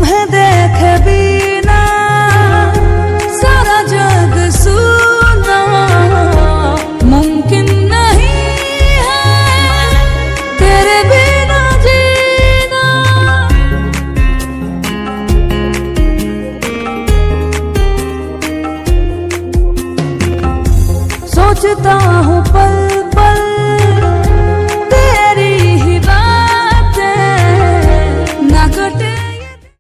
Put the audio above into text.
तुम्हें देखे बिना सारा जग सुना, मुमकिन नहीं है तेरे बिना जीना। सोचता